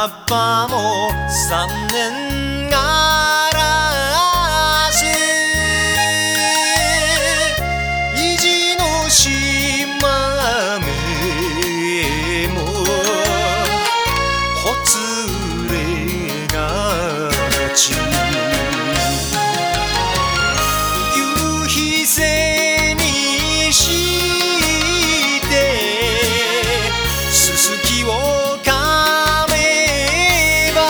葉っぱも3年あらず意地の島目もほつれがち夕日背にしてすすきをかめば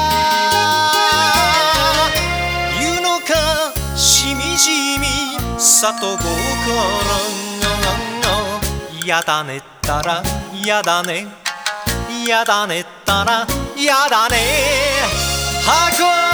湯のかしみじみ里心やだねったらやだねやだねったらやだね箱